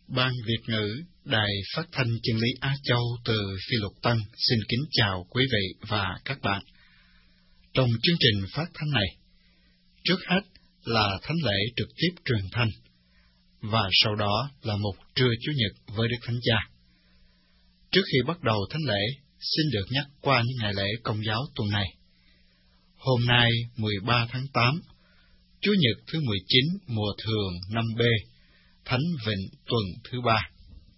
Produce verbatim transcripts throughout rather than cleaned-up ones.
Ban Việt ngữ Đài Phát thanh Chân lý Á Châu từ Phi Luật Tân xin kính chào quý vị và các bạn. Trong chương trình phát thanh này, trước hết là thánh lễ trực tiếp truyền thanh, và sau đó là một trưa Chủ nhật với Đức Thánh Cha. Trước khi bắt đầu thánh lễ, xin được nhắc qua những ngày lễ Công giáo tuần này. Hôm nay mười ba tháng tám, Chủ nhật thứ mười chín mùa thường năm B, Thánh Vịnh tuần thứ ba.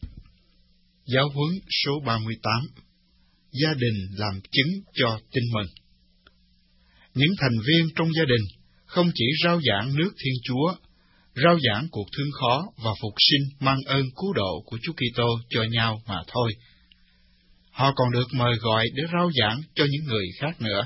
Giáo huấn số ba mươi tám, gia đình làm chứng cho tin mừng. Những thành viên trong gia đình không chỉ rao giảng nước Thiên Chúa, rao giảng cuộc thương khó và phục sinh mang ơn cứu độ của Chúa Kitô cho nhau mà thôi. Họ còn được mời gọi để rao giảng cho những người khác nữa.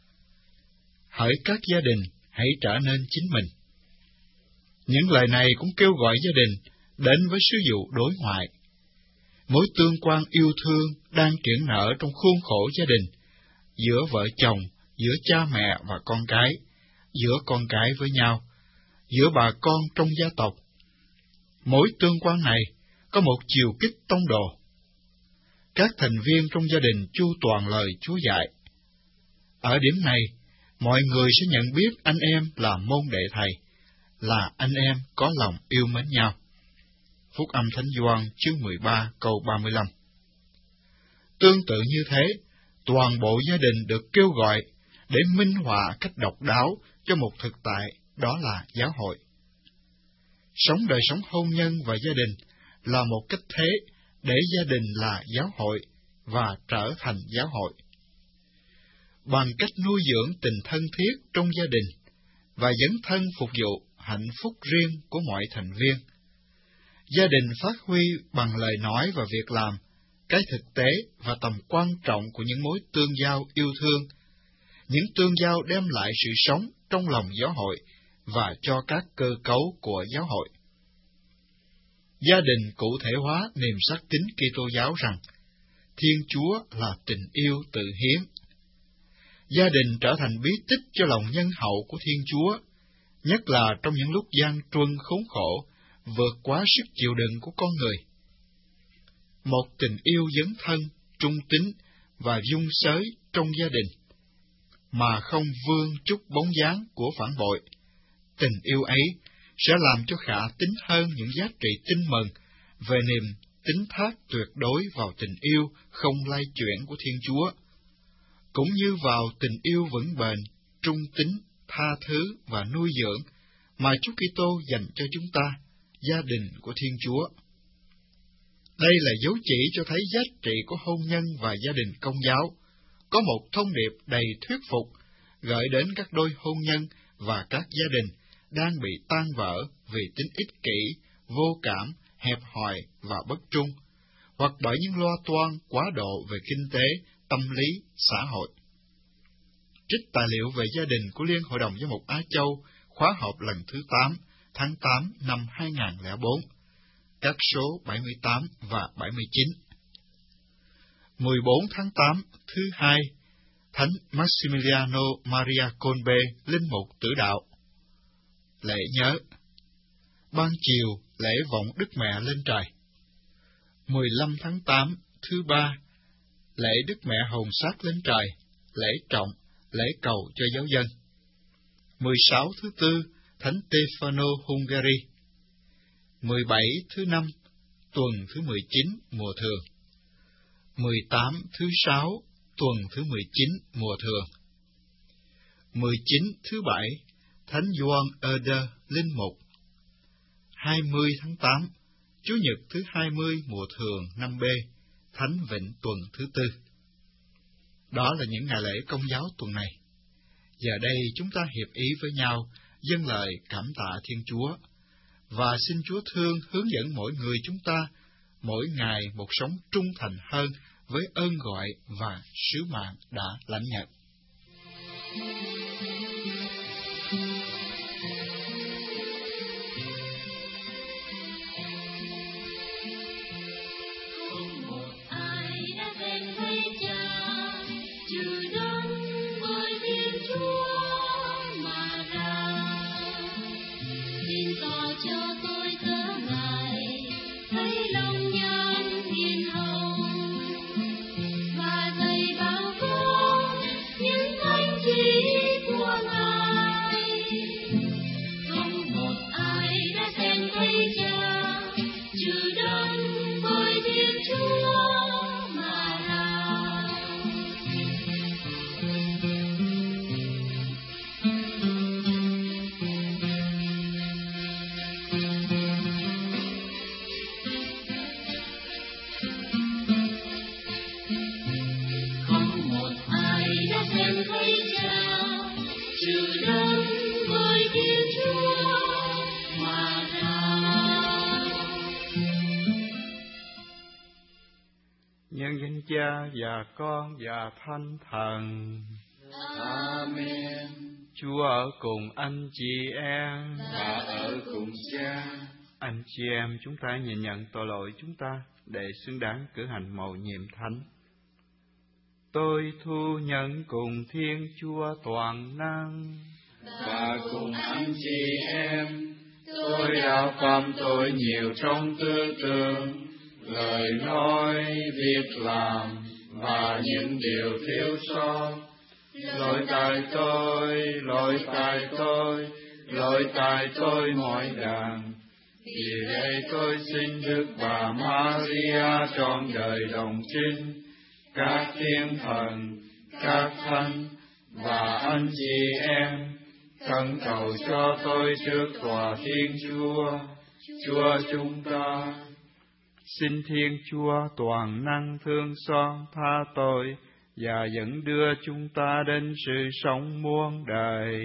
Hỡi các gia đình, hãy trở nên chính mình. Những lời này cũng kêu gọi gia đình đến với sứ vụ đối ngoại. Mối tương quan yêu thương đang triển nở trong khuôn khổ gia đình, giữa vợ chồng, giữa cha mẹ và con cái, giữa con cái với nhau, giữa bà con trong gia tộc. Mỗi tương quan này có một chiều kích tông đồ. Các thành viên trong gia đình chu toàn lời Chúa dạy. Ở điểm này, mọi người sẽ nhận biết anh em là môn đệ thầy, là anh em có lòng yêu mến nhau. Phúc âm Thánh Gioan chương mười ba câu ba mươi lăm. Tương tự như thế, toàn bộ gia đình được kêu gọi để minh họa cách độc đáo cho một thực tại, đó là giáo hội. Sống đời sống hôn nhân và gia đình là một cách thế để gia đình là giáo hội và trở thành giáo hội. Bằng cách nuôi dưỡng tình thân thiết trong gia đình và dấn thân phục vụ hạnh phúc riêng của mọi thành viên, gia đình phát huy bằng lời nói và việc làm cái thực tế và tầm quan trọng của những mối tương giao yêu thương, những tương giao đem lại sự sống trong lòng giáo hội và cho các cơ cấu của giáo hội. Gia đình cụ thể hóa niềm sắc tín Kitô giáo rằng Thiên Chúa là tình yêu tự hiến. Gia đình trở thành bí tích cho lòng nhân hậu của Thiên Chúa, nhất là trong những lúc gian truân khốn khổ, vượt quá sức chịu đựng của con người. Một tình yêu dấn thân, trung tín và dung sới trong gia đình, mà không vương chút bóng dáng của phản bội. Tình yêu ấy sẽ làm cho khả tín hơn những giá trị tin mừng về niềm tín thác tuyệt đối vào tình yêu không lay chuyển của Thiên Chúa, cũng như vào tình yêu vững bền, trung tín, tha thứ và nuôi dưỡng mà Chúa Kitô dành cho chúng ta, gia đình của Thiên Chúa. Đây là dấu chỉ cho thấy giá trị của hôn nhân và gia đình Công giáo, có một thông điệp đầy thuyết phục gửi đến các đôi hôn nhân và các gia đình đang bị tan vỡ vì tính ích kỷ, vô cảm, hẹp hòi và bất trung, hoặc bởi những loa toan quá độ về kinh tế, tâm lý, xã hội. Trích tài liệu về gia đình của Liên Hội đồng Giám mục Á Châu, khóa họp lần thứ tám, tháng tám năm hai nghìn không trăm lẻ bốn, các số bảy mươi tám và bảy mươi chín. mười bốn tháng tám, thứ hai, Thánh Maximiliano Maria Kolbe, linh mục tử đạo. Lễ nhớ. Ban chiều, lễ vọng Đức Mẹ lên trời. mười lăm tháng tám, thứ ba, lễ Đức Mẹ hồn xác lên trời, lễ trọng, lễ cầu cho giáo dân. mười sáu thứ tư, Thánh Stefano Hungary. mười bảy thứ năm, tuần thứ mười chín mùa thường. mười tám thứ sáu, tuần thứ mười chín mùa thường. mười chín thứ bảy, Thánh Gioan Eder, linh mục. hai mươi tháng tám, Chủ nhật thứ hai mươi mùa thường năm B, Thánh Vịnh tuần thứ tư. Đó là những ngày lễ Công giáo tuần này. Giờ đây chúng ta hiệp ý với nhau, dâng lời cảm tạ Thiên Chúa, và xin Chúa thương hướng dẫn mỗi người chúng ta, mỗi ngày một sống trung thành hơn với ơn gọi và sứ mạng đã lãnh nhận. Cho tôi cớ ngài thấy nhân danh Cha và Con và Thánh Thần. Amen. Chúa ở cùng anh chị em Và ở cùng Cha. Anh chị em, chúng ta nhìn nhận tội lỗi chúng ta để xứng đáng cử hành mầu nhiệm thánh. Tôi thu nhận cùng Thiên Chúa toàn năng và cùng anh chị em, tôi đã phạm tội nhiều trong tư tưởng, lời nói, việc làm và những điều thiếu sót. Lỗi tại tôi, lỗi tại tôi, lỗi tại tôi mọi đàn. Vì vậy tôi xin Đức Bà Maria trọn đời đồng trinh, các thiên thần, các thánh và anh chị em, khẩn cầu cho tôi trước tòa Thiên Chúa, Chúa chúng ta. Xin Thiên Chúa toàn năng thương xót tha tội và dẫn đưa chúng ta đến sự sống muôn đời.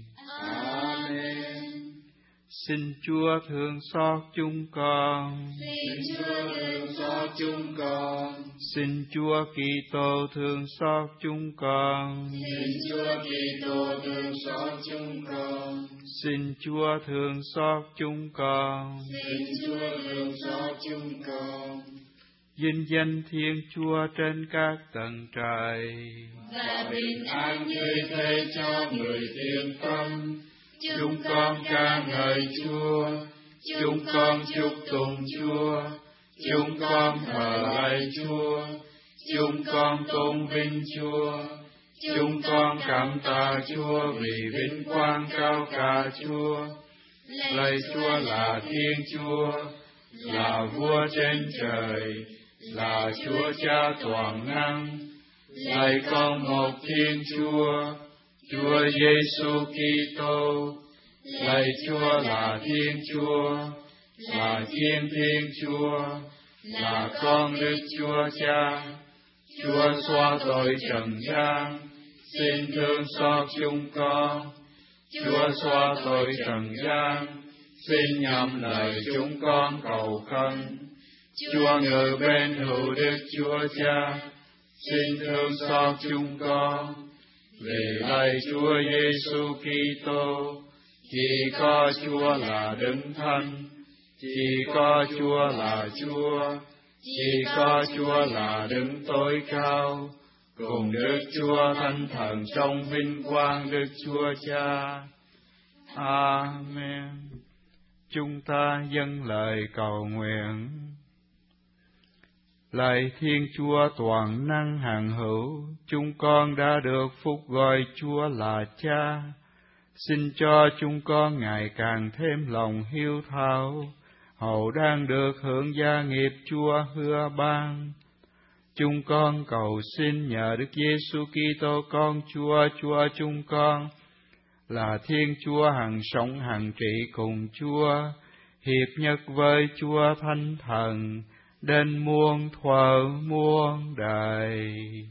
Amen. Xin Chúa thương xót chúng con. Xin Chúa thương xót chúng con. Xin Chúa Kitô thương xót chúng con. Xin Chúa Kitô thương xót chúng con. Xin Chúa thương xót chúng con. Xin Chúa thương xót chúng con. Vinh danh Thiên Chúa trên các tầng trời. Và bình an tươi thế cho người thiện tâm. Chúng con ca ngợi Chúa, chúng con chúc tụng Chúa, chúng con thờ lạy Chúa, chúng con tôn vinh Chúa, chúng con cảm tạ Chúa vì vinh quang cao cả Chúa. Lạy Chúa là Thiên Chúa, là Vua trên trời, là Chúa Cha toàn năng. Lạy con một Thiên Chúa, Chúa Giêsu Kitô. Lạy Chúa là Thiên Chúa, là Thiên Thiên Chúa, là con Đức Chúa Cha. Chúa xóa tội trần gian, xin thương xót chúng con. Chúa xóa tội trần gian, xin nhậm lời chúng con cầu khẩn. Chúa ngự bên hữu Đức Chúa Cha, xin thương xót chúng con. Vì lạy Chúa Giêsu Kitô, chỉ có Chúa là Đấng Thánh, chỉ có Chúa là Chúa, chỉ có Chúa là Đấng tối cao, cùng Đức Chúa Thánh Thần trong vinh quang Đức Chúa Cha. Amen. Chúng ta dâng lời cầu nguyện. Lạy Thiên Chúa toàn năng hằng hữu, chúng con đã được phúc gọi Chúa là Cha. Xin cho chúng con ngày càng thêm lòng hiếu thảo, hầu đang được hưởng gia nghiệp Chúa hứa ban. Chúng con cầu xin nhờ Đức Giêsu Kitô con Chúa, Chúa chúng con, là Thiên Chúa hằng sống hằng trị cùng Chúa, hiệp nhất với Chúa Thánh Thần, đến muôn thuở muôn đời.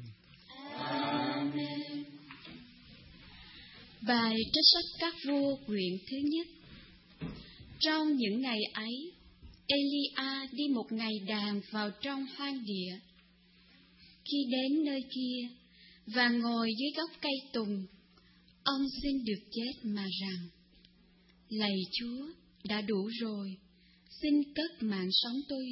Amen. Bài trích sách Các Vua quyển thứ nhất. Trong những ngày ấy, Elia đi một ngày đàn vào trong hoang địa. Khi đến nơi kia và ngồi dưới gốc cây tùng, ông xin được chết mà rằng: Lạy Chúa, đã đủ rồi, xin cất mạng sống tôi.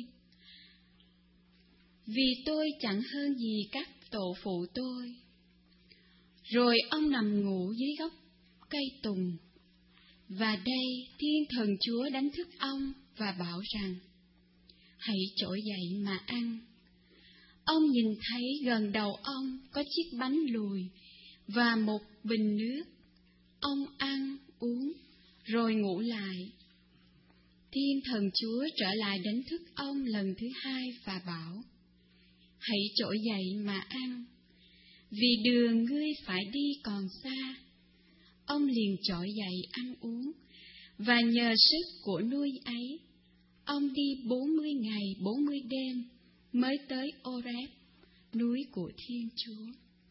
Vì tôi chẳng hơn gì các tổ phụ tôi. Rồi ông nằm ngủ dưới gốc cây tùng. Và đây Thiên Thần Chúa đánh thức ông và bảo rằng: Hãy trỗi dậy mà ăn. Ông nhìn thấy gần đầu ông có chiếc bánh lùi và một bình nước. Ông ăn, uống, rồi ngủ lại. Thiên Thần Chúa trở lại đánh thức ông lần thứ hai và bảo: Hãy trỗi dậy mà ăn, vì đường ngươi phải đi còn xa. Ông liền trỗi dậy ăn uống, và nhờ sức của nuôi ấy, ông đi bốn mươi ngày bốn mươi đêm mới tới Oreb, núi của Thiên Chúa.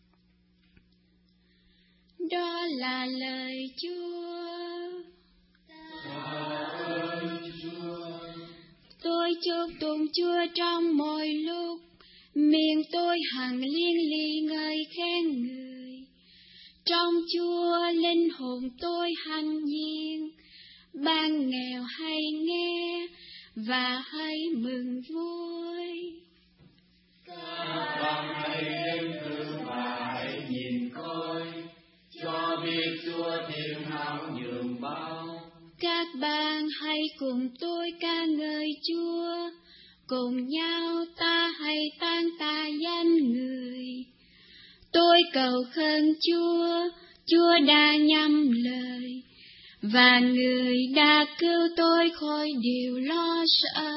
Đó là lời Chúa. Tôi chúc tụng Chúa trong mọi lúc, miệng tôi hằng liên ly ngợi khen người. Trong Chúa linh hồn tôi hằng nhiên, ban nghèo hay nghe và hãy mừng vui. Các bạn hãy đến thử và hãy nhìn coi, cho biết Chúa thiên hảo nhường bao. Các bạn hãy cùng tôi ca ngợi Chúa, cùng nhau ta hãy tán tạ danh người. Tôi cầu khẩn Chúa, Chúa đã nhắm lời, và người đã cứu tôi khỏi điều lo sợ.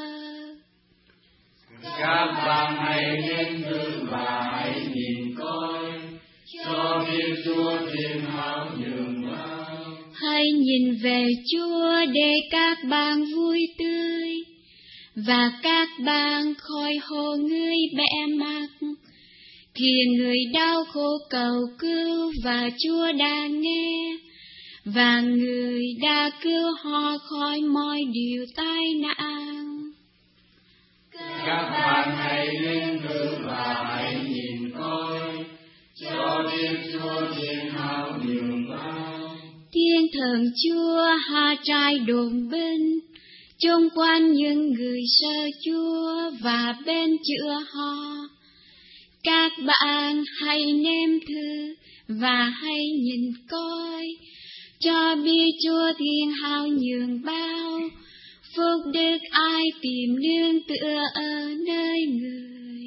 Các bạn hãy đến thử và hãy nhìn coi, cho biết Chúa thiên hảo nhường bao. Hãy nhìn về Chúa để các bạn vui tươi, và các bạn khỏi hồ người bẽ mặt. Khi người đau khổ cầu cứu và Chúa đã nghe, và người đã cứu họ khỏi mọi điều tai nạn. Các bạn hãy đến thử và hãy nhìn coi, cho biết Chúa thiên hảo nhường bao. Thiên thần Chúa hạ trại đồn binh, chung quanh những người sợ Chúa và bên chữa họ. Các bạn hãy nếm thử và hãy nhìn coi, cho biết Chúa thiên hảo nhường bao. Phúc đức ai tìm nương tựa ở nơi người.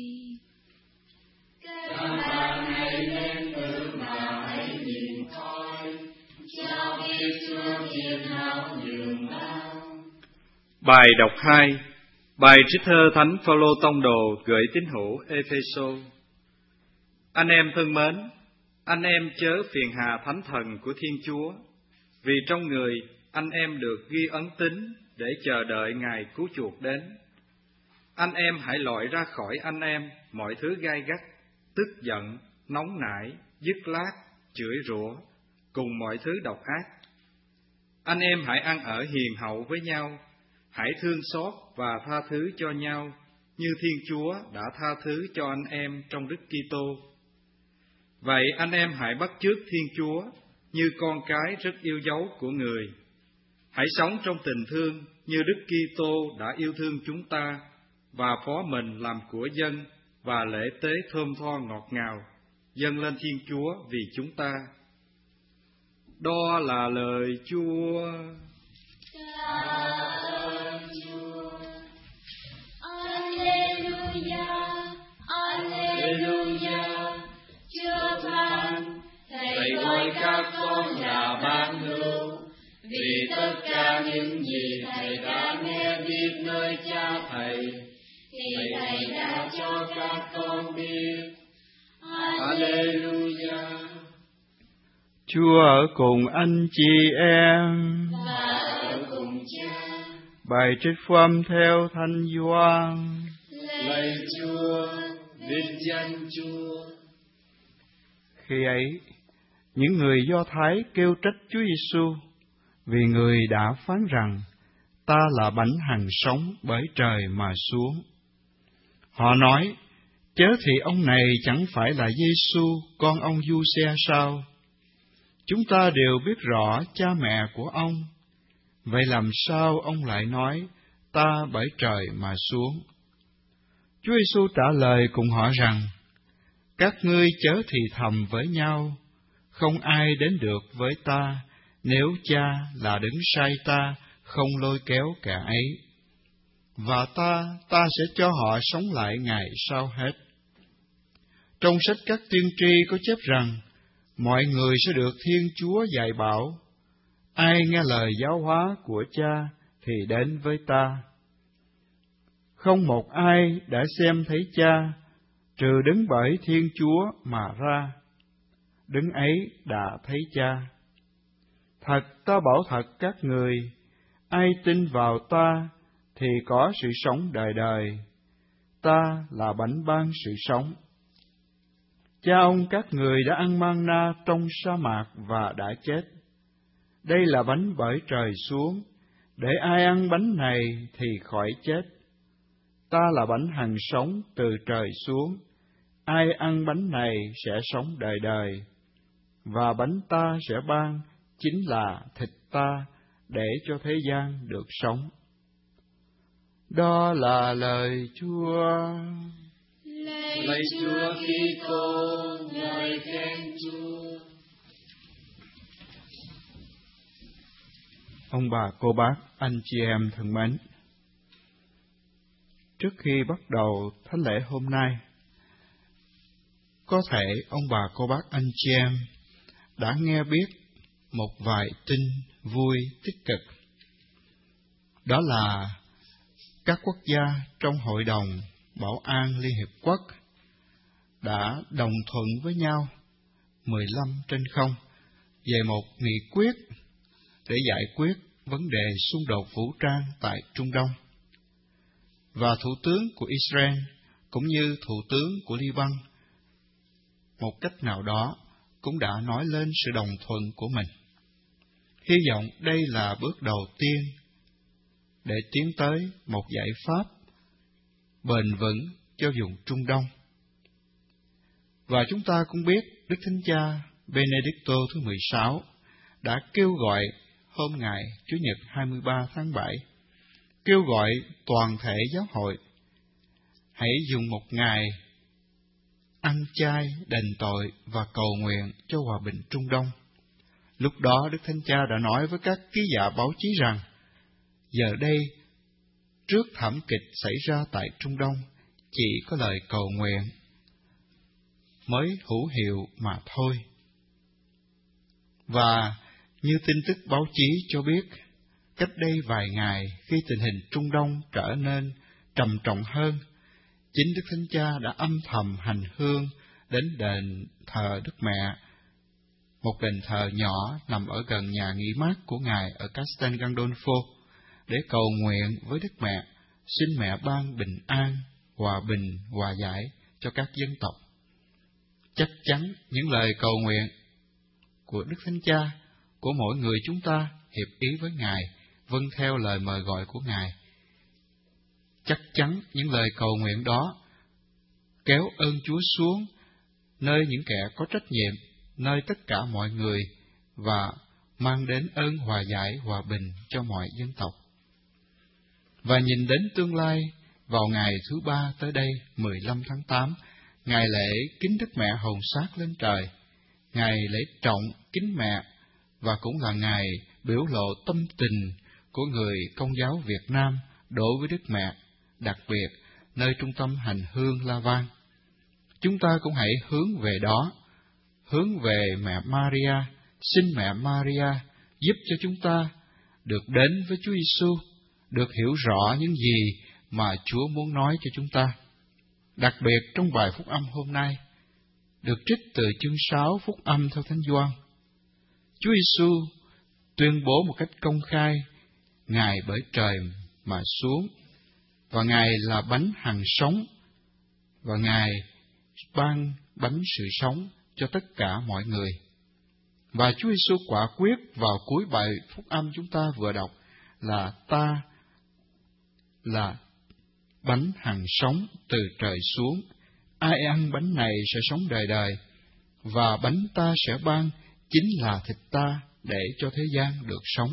Các bạn hãy đến thử và hãy nhìn coi, cho biết Chúa thiên hảo nhường bao. Bài đọc hai. Bài trích thơ Thánh Phaolô tông đồ gửi tín hữu Ê-phê-sô. Anh em thân mến, anh em chớ phiền hà thánh thần của Thiên Chúa, vì trong người anh em được ghi ấn tín để chờ đợi ngày cứu chuộc đến. Anh em hãy loại ra khỏi anh em mọi thứ gai gắt, tức giận, nóng nảy, dứt lát, chửi rủa, cùng mọi thứ độc ác. Anh em hãy ăn ở hiền hậu với nhau, hãy thương xót và tha thứ cho nhau, như Thiên Chúa đã tha thứ cho anh em trong Đức Kitô. Vậy anh em hãy bắt chước Thiên Chúa như con cái rất yêu dấu của người. Hãy sống trong tình thương như Đức Kitô đã yêu thương chúng ta và phó mình làm của dân và lễ tế thơm tho ngọt ngào dâng lên Thiên Chúa vì chúng ta. Đó là lời Chúa. Thầy gọi các con là ban hữu, vì tất cả những gì Thầy đã nghe biết nơi Cha Thầy, thì Thầy đã cho các con biết. Alleluia. Chúa ở cùng anh chị em. Và ở cùng Cha. Bài trích phúc âm theo Thánh Gioan. Lạy Chúa, vinh danh Chúa. Khi ấy, những người Do Thái kêu trách Chúa Giêsu vì người đã phán rằng ta là bánh hằng sống bởi trời mà xuống. Họ nói, chớ thì ông này chẳng phải là Giêsu con ông Giuse sao? Chúng ta đều biết rõ cha mẹ của ông. Vậy làm sao ông lại nói ta bởi trời mà xuống? Chúa Giêsu trả lời cùng họ rằng, các ngươi chớ thì thầm với nhau, không ai đến được với ta, nếu Cha là đứng sai ta, không lôi kéo kẻ ấy. Và ta, ta sẽ cho họ sống lại ngày sau hết. Trong sách các tiên tri có chép rằng, mọi người sẽ được Thiên Chúa dạy bảo, ai nghe lời giáo hóa của Cha thì đến với ta. Không một ai đã xem thấy Cha, trừ đứng bởi Thiên Chúa mà ra, đứng ấy đã thấy Cha. Thật ta bảo thật các người, ai tin vào ta thì có sự sống đời đời. Ta là bánh ban sự sống. Cha ông các người đã ăn manna trong sa mạc và đã chết. Đây là bánh bởi trời xuống, để ai ăn bánh này thì khỏi chết. ta là bánh hằng sống từ trời xuống. Ai ăn bánh này sẽ sống đời đời. Và bánh ta sẽ ban chính là thịt ta, để cho thế gian được sống. Đó là lời Chúa. Lạy Chúa Kitô, ngợi khen Chúa. Ông bà, cô bác, anh chị em thân mến, trước khi bắt đầu thánh lễ hôm nay, có thể ông bà, cô bác, anh chị em đã nghe biết một vài tin vui tích cực. Đó là các quốc gia trong Hội đồng Bảo an Liên Hiệp Quốc đã đồng thuận với nhau mười lăm trên không về một nghị quyết để giải quyết vấn đề xung đột vũ trang tại Trung Đông. Và Thủ tướng của Israel cũng như Thủ tướng của Liban một cách nào đó cũng đã nói lên sự đồng thuận của mình. Hy vọng đây là bước đầu tiên để tiến tới một giải pháp bền vững cho vùng Trung Đông. Và chúng ta cũng biết Đức Thánh Cha Benedicto thứ mười sáu đã kêu gọi hôm ngày Chủ nhật hai mươi ba tháng bảy, kêu gọi toàn thể giáo hội hãy dùng một ngày ăn chay đền tội và cầu nguyện cho hòa bình Trung Đông. Lúc đó Đức Thánh Cha đã nói với các ký giả báo chí rằng, giờ đây, trước thảm kịch xảy ra tại Trung Đông, chỉ có lời cầu nguyện mới hữu hiệu mà thôi. Và như tin tức báo chí cho biết, cách đây vài ngày khi tình hình Trung Đông trở nên trầm trọng hơn, chính Đức Thánh Cha đã âm thầm hành hương đến đền thờ Đức Mẹ, một đền thờ nhỏ nằm ở gần nhà nghỉ mát của Ngài ở Castel Gandolfo, để cầu nguyện với Đức Mẹ, xin Mẹ ban bình an, hòa bình, hòa giải cho các dân tộc. Chắc chắn những lời cầu nguyện của Đức Thánh Cha, của mỗi người chúng ta hiệp ý với Ngài, vâng theo lời mời gọi của Ngài. Chắc chắn những lời cầu nguyện đó kéo ơn Chúa xuống nơi những kẻ có trách nhiệm, nơi tất cả mọi người, và mang đến ơn hòa giải, hòa bình cho mọi dân tộc. Và nhìn đến tương lai, vào ngày thứ ba tới đây, mười lăm tháng tám, ngày lễ kính Đức Mẹ hồn xác lên trời, ngày lễ trọng kính Mẹ, và cũng là ngày biểu lộ tâm tình của người Công giáo Việt Nam đối với Đức Mẹ, đặc biệt nơi trung tâm hành hương La Vang. Chúng ta cũng hãy hướng về đó, hướng về mẹ Maria, xin mẹ Maria giúp cho chúng ta được đến với Chúa Giêsu, được hiểu rõ những gì mà Chúa muốn nói cho chúng ta. Đặc biệt trong bài phúc âm hôm nay, được trích từ chương sáu phúc âm theo Thánh Gioan, Chúa Giêsu tuyên bố một cách công khai, Ngài bởi trời mà xuống, và Ngài là bánh hằng sống, và Ngài ban bánh sự sống cho tất cả mọi người. Và Chúa Giêsu quả quyết vào cuối bài phúc âm chúng ta vừa đọc là ta là bánh hằng sống từ trời xuống. Ai ăn bánh này sẽ sống đời đời, và bánh ta sẽ ban chính là thịt ta, để cho thế gian được sống.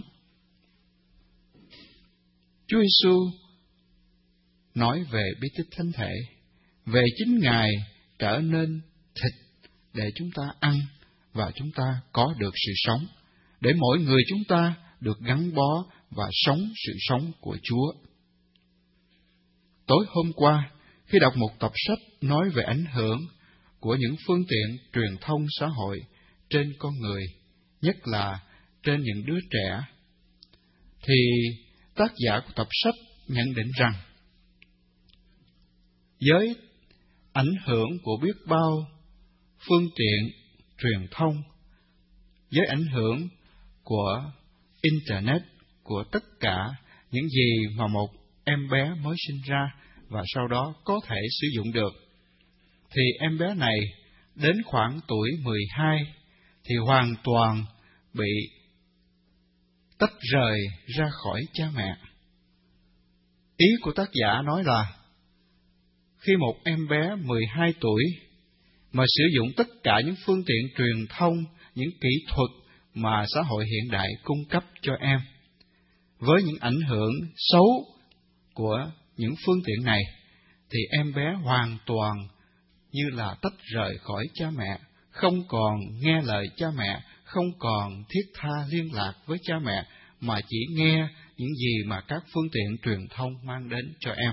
Chúa Giêsu nói về bí tích thánh thể, về chính Ngài trở nên thịt để chúng ta ăn và chúng ta có được sự sống, để mỗi người chúng ta được gắn bó và sống sự sống của Chúa. Tối hôm qua, khi đọc một tập sách nói về ảnh hưởng của những phương tiện truyền thông xã hội trên con người, nhất là trên những đứa trẻ, thì tác giả của tập sách nhận định rằng, với ảnh hưởng của biết bao phương tiện truyền thông, với ảnh hưởng của Internet, của tất cả những gì mà một em bé mới sinh ra và sau đó có thể sử dụng được, thì em bé này đến khoảng tuổi mười hai thì hoàn toàn bị tách rời ra khỏi cha mẹ. Ý của tác giả nói là khi một em bé mười hai tuổi mà sử dụng tất cả những phương tiện truyền thông, những kỹ thuật mà xã hội hiện đại cung cấp cho em, với những ảnh hưởng xấu của những phương tiện này, thì em bé hoàn toàn như là tách rời khỏi cha mẹ, không còn nghe lời cha mẹ, không còn thiết tha liên lạc với cha mẹ, mà chỉ nghe những gì mà các phương tiện truyền thông mang đến cho em.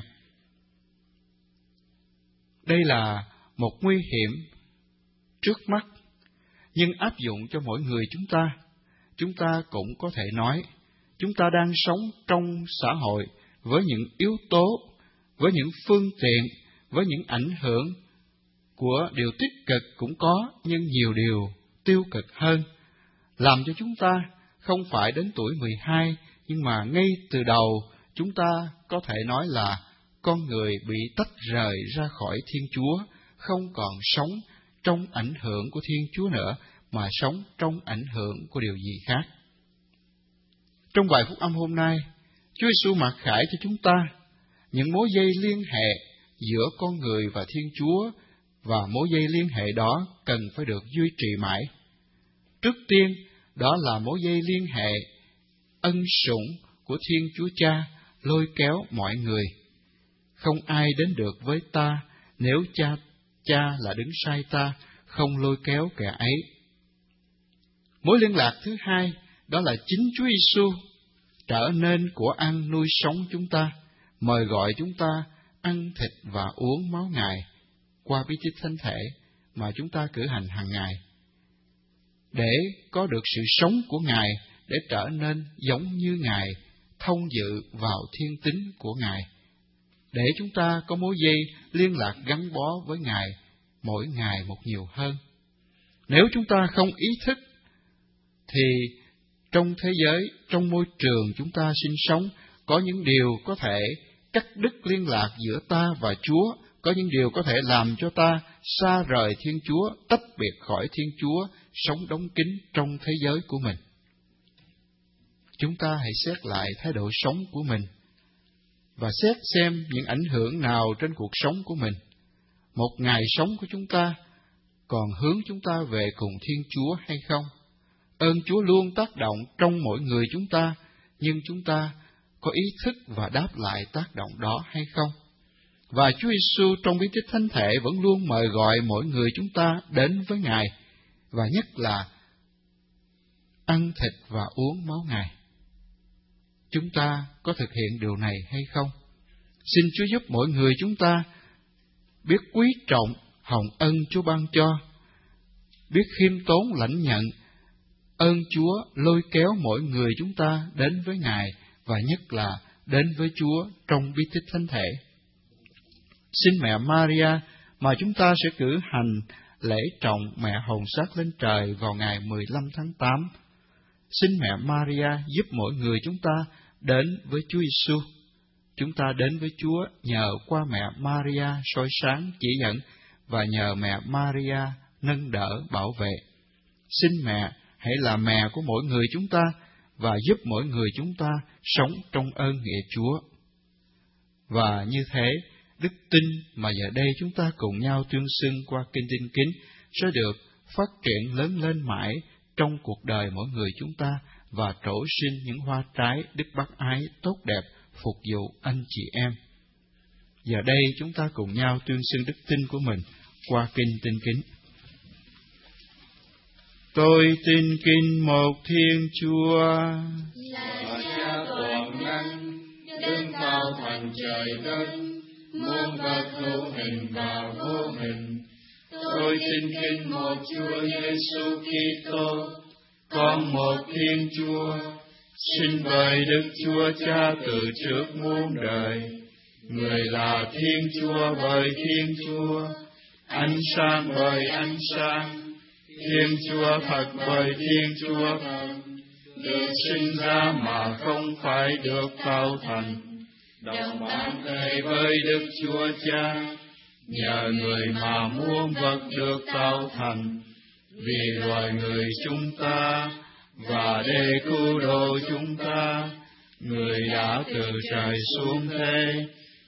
Đây là một nguy hiểm trước mắt, nhưng áp dụng cho mỗi người chúng ta, chúng ta cũng có thể nói, chúng ta đang sống trong xã hội với những yếu tố, với những phương tiện, với những ảnh hưởng của điều tích cực cũng có, nhưng nhiều điều tiêu cực hơn, làm cho chúng ta không phải đến tuổi mười hai, nhưng mà ngay từ đầu chúng ta có thể nói là con người bị tách rời ra khỏi Thiên Chúa, không còn sống trong ảnh hưởng của Thiên Chúa nữa, mà sống trong ảnh hưởng của điều gì khác. Trong bài phúc âm hôm nay, Chúa Giêsu mặc khải cho chúng ta những mối dây liên hệ giữa con người và Thiên Chúa, và mối dây liên hệ đó cần phải được duy trì mãi. Trước tiên, đó là mối dây liên hệ ân sủng của Thiên Chúa Cha lôi kéo mọi người. Không ai đến được với ta nếu cha cha là đứng sai ta, không lôi kéo kẻ ấy. Mối liên lạc thứ hai, đó là chính Chúa Giêsu trở nên của ăn nuôi sống chúng ta, mời gọi chúng ta ăn thịt và uống máu Ngài qua bí tích thánh thể mà chúng ta cử hành hàng ngày, để có được sự sống của Ngài, để trở nên giống như Ngài, thông dự vào thiên tính của Ngài, để chúng ta có mối dây liên lạc gắn bó với Ngài mỗi ngày một nhiều hơn. Nếu chúng ta không ý thức, thì trong thế giới, trong môi trường chúng ta sinh sống, có những điều có thể cắt đứt liên lạc giữa ta và Chúa, có những điều có thể làm cho ta xa rời Thiên Chúa, tách biệt khỏi Thiên Chúa, sống đóng kín trong thế giới của mình. Chúng ta hãy xét lại thái độ sống của mình, và xét xem những ảnh hưởng nào trên cuộc sống của mình. Một ngày sống của chúng ta còn hướng chúng ta về cùng Thiên Chúa hay không? Ơn Chúa luôn tác động trong mỗi người chúng ta, nhưng chúng ta có ý thức và đáp lại tác động đó hay không? Và Chúa Giêsu trong bí tích thánh thể vẫn luôn mời gọi mỗi người chúng ta đến với Ngài, và nhất là ăn thịt và uống máu Ngài. Chúng ta có thực hiện điều này hay không? Xin Chúa giúp mỗi người chúng ta biết quý trọng hồng ân Chúa ban cho, biết khiêm tốn lãnh nhận ơn Chúa lôi kéo mỗi người chúng ta đến với Ngài, và nhất là đến với Chúa trong bí tích thánh thể. Xin mẹ Maria mà chúng ta sẽ cử hành lễ trọng mẹ hồn xác lên trời vào ngày mười lăm tháng tám. Xin mẹ Maria giúp mỗi người chúng ta đến với Chúa Giêsu. Chúng ta đến với Chúa nhờ qua mẹ Maria soi sáng chỉ dẫn, và nhờ mẹ Maria nâng đỡ bảo vệ. Xin mẹ hãy là mẹ của mỗi người chúng ta, và giúp mỗi người chúng ta sống trong ơn nghĩa Chúa. Và như thế, đức tin mà giờ đây chúng ta cùng nhau tuyên xưng qua kinh tin kính sẽ được phát triển lớn lên mãi trong cuộc đời mỗi người chúng ta, và trổ sinh những hoa trái đức bác ái tốt đẹp phục vụ anh chị em. Giờ đây chúng ta cùng nhau tuyên xưng đức tin của mình qua kinh tin kính. Tôi tin kính một Thiên Chúa, là Cha toàn năng, đứng cao thành trời đất, muôn vật hữu hình và vô hình. Tôi tin kính một Chúa Giêsu Kitô, con một Thiên Chúa, sinh bởi Đức Chúa Cha từ trước muôn đời. Người là Thiên Chúa bởi Thiên Chúa, ánh sáng bởi ánh sáng, Thiên Chúa thật bởi Thiên Chúa thật, được sinh ra mà không phải được tạo thành, đồng bản thể với Đức Chúa Cha, nhờ người mà muôn vật được tạo thành, vì loài người chúng ta, và để cứu độ chúng ta, người đã từ trời xuống thế,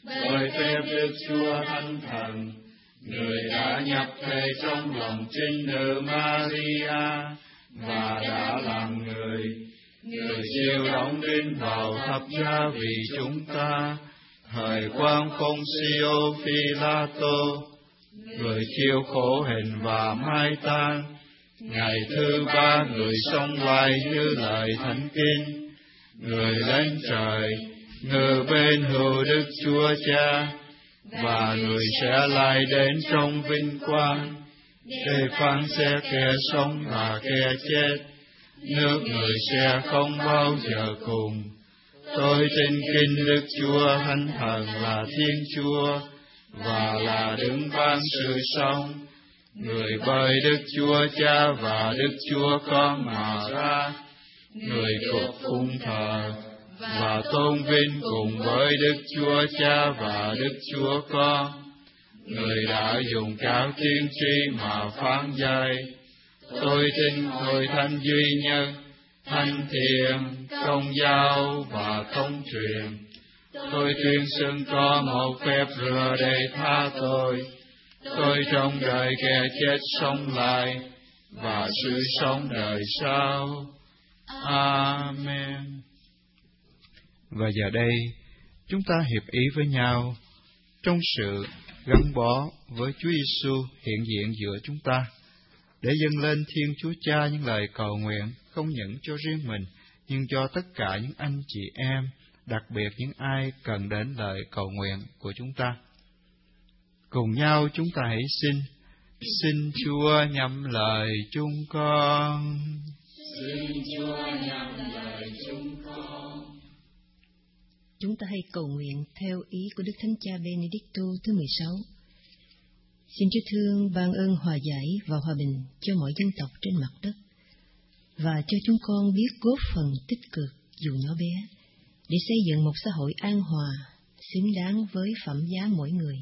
bởi phép Đức Chúa Thánh Thần, người đã nhập về trong lòng trinh nữ Maria và đã làm người. Người chịu đóng đinh vào thập giá vì chúng ta, thời quan Poncio Pilato, người chịu khổ hình và mai táng. Ngày thứ ba người sống lại như lời thánh kinh, người lên trời, ngự bên hữu Đức Chúa Cha, và người sẽ lại đến trong vinh quang để phán xét kẻ sống và kẻ chết. Nước người sẽ không bao giờ cùng. Tôi tin kính Đức Chúa Thánh Thần là Thiên Chúa và là đứng ban sự sống, người bởi Đức Chúa Cha và Đức Chúa Con mà ra, người phục phụng thờ và tôn vinh cùng với Đức Chúa Cha và Đức Chúa Con, người đã dùng các tiên tri mà phán dạy. Tôi tin Hội Thánh duy nhất, thánh thiện, công giáo và thông truyền. Tôi tuyên xưng có một phép rửa để tha tội. Tôi trong đời kẻ chết sống lại và sự sống đời sau. Amen. Và giờ đây, chúng ta hiệp ý với nhau trong sự gắn bó với Chúa Giêsu hiện diện giữa chúng ta, để dâng lên Thiên Chúa Cha những lời cầu nguyện không những cho riêng mình, nhưng cho tất cả những anh chị em, đặc biệt những ai cần đến lời cầu nguyện của chúng ta. Cùng nhau chúng ta hãy xin, xin Chúa nhậm lời chúng con. Xin Chúa nhậm lời chúng con. Chúng ta hãy cầu nguyện theo ý của Đức Thánh Cha Benedicto thứ mười sáu. Xin Chúa thương ban ơn hòa giải và hòa bình cho mọi dân tộc trên mặt đất, và cho chúng con biết góp phần tích cực dù nhỏ bé, để xây dựng một xã hội an hòa, xứng đáng với phẩm giá mỗi người.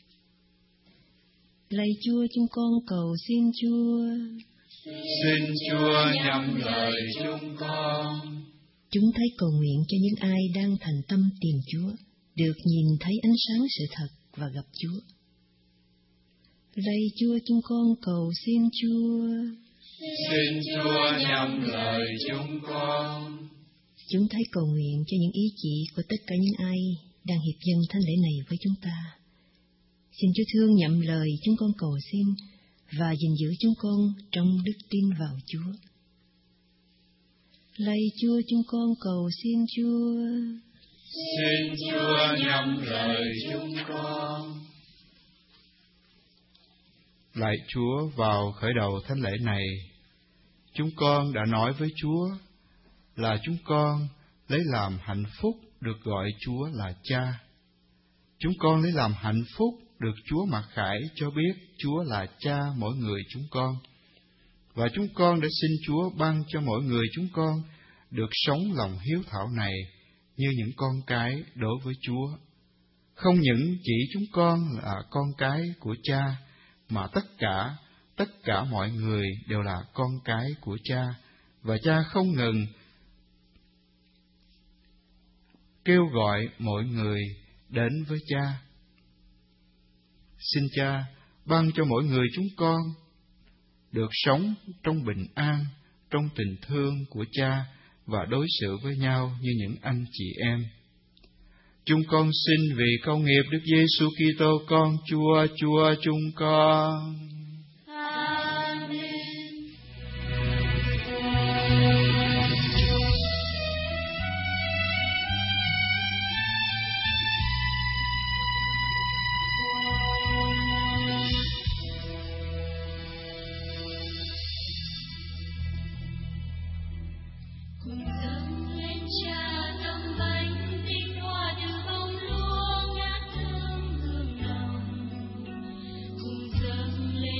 Lạy Chúa, chúng con cầu xin Chúa. Xin Chúa nhậm lời chúng con. Chúng thấy cầu nguyện cho những ai đang thành tâm tìm Chúa, được nhìn thấy ánh sáng sự thật và gặp Chúa. Lạy Chúa, chúng con cầu xin Chúa. Xin Chúa nhậm lời chúng con. Chúng thấy cầu nguyện cho những ý chỉ của tất cả những ai đang hiệp dâng thánh lễ này với chúng ta. Xin Chúa thương nhậm lời chúng con cầu xin và gìn giữ chúng con trong đức tin vào Chúa. Lạy Chúa, chúng con cầu xin Chúa. Xin Chúa nhậm lời chúng con. Lạy Chúa, vào khởi đầu thánh lễ này, chúng con đã nói với Chúa là chúng con lấy làm hạnh phúc được gọi Chúa là Cha. Chúng con lấy làm hạnh phúc được Chúa mặc khải cho biết Chúa là Cha mỗi người chúng con. Và chúng con đã xin Chúa ban cho mỗi người chúng con được sống lòng hiếu thảo này như những con cái đối với Chúa. Không những chỉ chúng con là con cái của Cha, mà tất cả, tất cả mọi người đều là con cái của Cha, và Cha không ngừng kêu gọi mọi người đến với Cha. Xin Cha ban cho mỗi người chúng con được sống trong bình an, trong tình thương của Cha và đối xử với nhau như những anh chị em. Chúng con xin vì câu nghiệp Đức Giêsu Kitô con Chúa, Chúa chúng con. Amen. Cùng dâng lên Cha tấm bánh tinh hoa từ bông lúa ngát thơm hương nồng, cùng dâng lên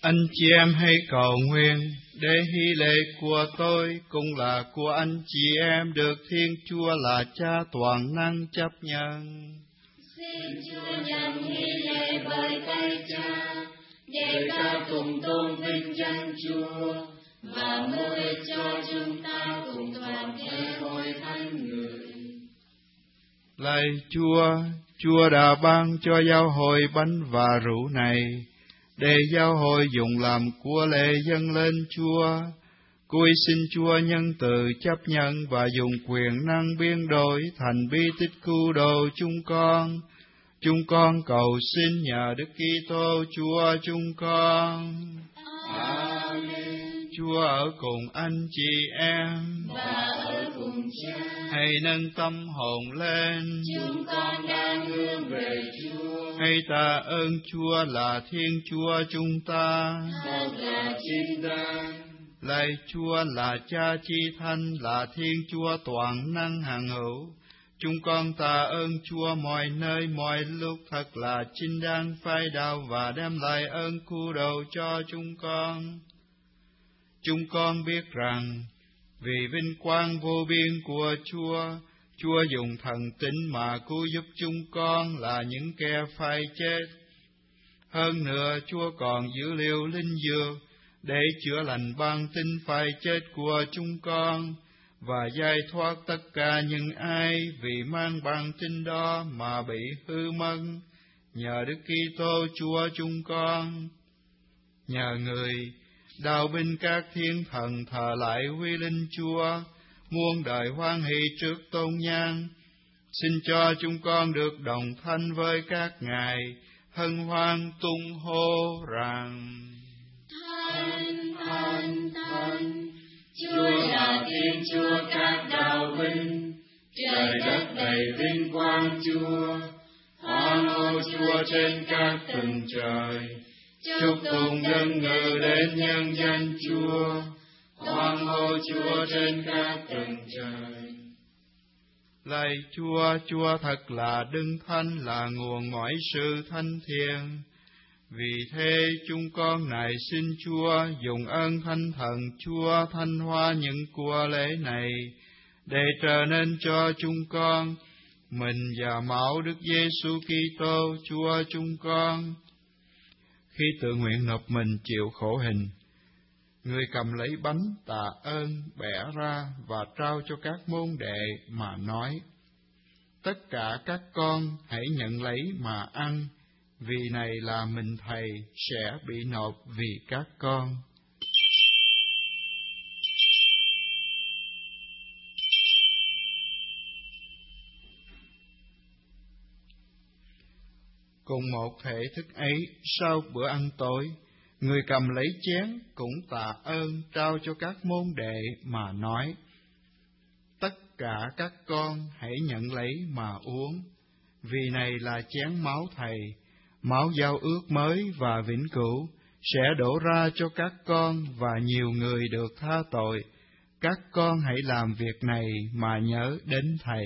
Anh chị em hãy cầu nguyện để hy lễ của tôi cũng là của anh chị em được Thiên Chúa là Cha toàn năng chấp nhận. Xin Chúa nhận hy lễ bởi tay Cha, để ta cùng tôn vinh danh Chúa và mua ích cho chúng ta cùng toàn thể hội thánh người. Lạy Chúa, Chúa đã ban cho giáo hội bánh và rượu này, để giáo hội dùng làm của lễ dâng lên Chúa. Cúi xin Chúa nhân từ chấp nhận và dùng quyền năng biến đổi thành bi tích cứu độ chúng con. Chúng con cầu xin nhờ Đức Kitô Chúa chúng con. Amen. Chúa ở cùng anh chị em Và ở cùng Cha. Hãy nâng tâm hồn lên. Chúng con đang hướng về Chúa. Hãy tạ ơn Chúa là Thiên Chúa chúng ta. Thật là chính đáng. Lạy Chúa là Cha chi thanh, là Thiên Chúa toàn năng hằng hữu. Chúng con tạ ơn Chúa mọi nơi mọi lúc, thật là chính đáng phái đạo và đem lại ơn cứu độ cho chúng con. Chúng con biết rằng vì vinh quang vô biên của Chúa, Chúa dùng thần tính mà cứu giúp chúng con là những kẻ phải chết. Hơn nữa, Chúa còn giữ liệu linh dược để chữa lành ban tính phải chết của chúng con và giải thoát tất cả những ai vì mang ban tin đó mà bị hư mất, nhờ Đức Kitô Chúa chúng con. Nhờ Người, đạo binh các thiên thần thờ lại huy linh Chúa, muôn đời hoan hỷ trước tôn nhan. Xin cho chúng con được đồng thanh với các ngài, hân hoan tung hô rằng: Thánh, thánh, thánh, Chúa là Thiên Chúa các đạo binh, trời đất đầy vinh quang Chúa. Hoan hô Chúa trên các tầng trời, chúc tụng dân ngự đến nhân danh Chúa. Hoan hô Chúa trên các tầng trời. Lạy Chúa, Chúa thật là đấng thánh, là nguồn mọi sự thánh thiện. Vì thế chúng con nài xin Chúa dùng ơn Thánh Thần Chúa thanh hóa những của lễ này, để trở nên cho chúng con mình và máu Đức Giêsu Kitô Chúa chúng con. Khi tự nguyện nộp mình chịu khổ hình, Người cầm lấy bánh tạ ơn, bẻ ra và trao cho các môn đệ mà nói: Tất cả các con hãy nhận lấy mà ăn, vì này là mình Thầy sẽ bị nộp vì các con. Cùng một thể thức ấy, sau bữa ăn tối, Người cầm lấy chén cũng tạ ơn trao cho các môn đệ mà nói: Tất cả các con hãy nhận lấy mà uống, vì này là chén máu Thầy, máu giao ước mới và vĩnh cửu, sẽ đổ ra cho các con và nhiều người được tha tội. Các con hãy làm việc này mà nhớ đến Thầy.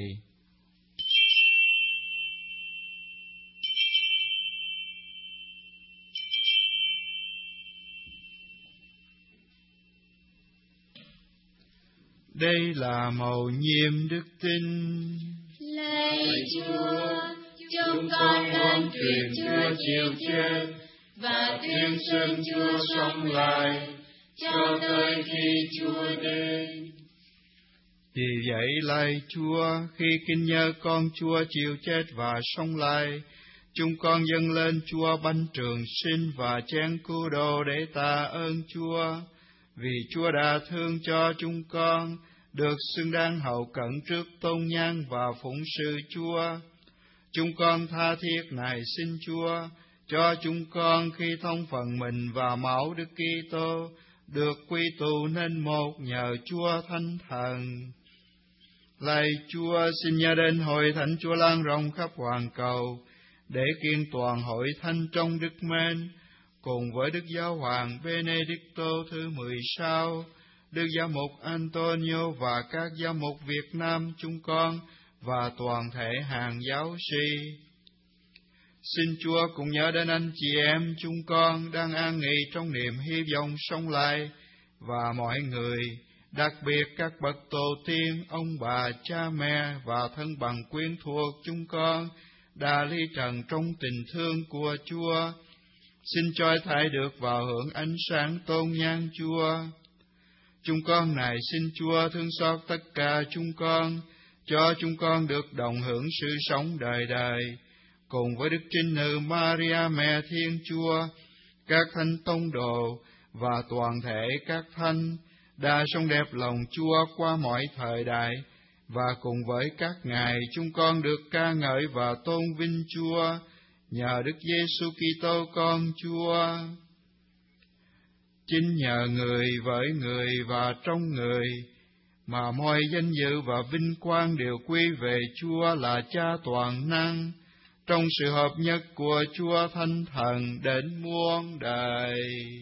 Đây là mầu nhiệm đức tin. Lạy Chúa, chúng con muốn truyền Chúa chịu chết và tuyên xưng Chúa sống lại cho tới khi Chúa đến. Vì vậy, lạy Chúa, khi kinh nhớ con Chúa chịu chết và sống lại, chúng con dâng lên Chúa bánh trường sinh và chén cứu độ để tạ ơn Chúa, vì Chúa đã thương cho chúng con, được xứng đáng hậu cận trước tôn nhan và phụng sự Chúa. Chúng con tha thiết nài xin Chúa cho chúng con khi thông phần mình và máu Đức Kitô được quy tụ nên một nhờ Chúa Thánh Thần. Lạy Chúa, xin nhớ đến hội thánh Chúa lan rộng khắp hoàn cầu, để kiên toàn hội thánh trong đức mến, cùng với Đức Giáo hoàng Benedicto thứ mười sáu, Đức Giám mục Antonio và các giám mục Việt Nam chúng con và toàn thể hàng giáo sĩ. Xin Chúa cũng nhớ đến anh chị em chúng con đang an nghỉ trong niềm hy vọng sống lại, và mọi người, đặc biệt các bậc tổ tiên, ông bà, cha mẹ và thân bằng quyến thuộc chúng con đã ly trần trong tình thương của Chúa. Xin cho thảy được vào hưởng ánh sáng tôn nhang Chúa. Chúng con này xin Chúa thương xót tất cả chúng con, cho chúng con được đồng hưởng sự sống đời đời, cùng với Đức Trinh Nữ Maria Mẹ Thiên Chúa, các thánh tông đồ và toàn thể các thánh đã sống đẹp lòng Chúa qua mọi thời đại, và cùng với các ngài chúng con được ca ngợi và tôn vinh Chúa nhờ Đức Giêsu Kitô con Chúa. Chính nhờ người, với người và trong người mà mọi danh dự và vinh quang đều quy về Chúa là Cha toàn năng, trong sự hợp nhất của Chúa Thánh Thần đến muôn đời.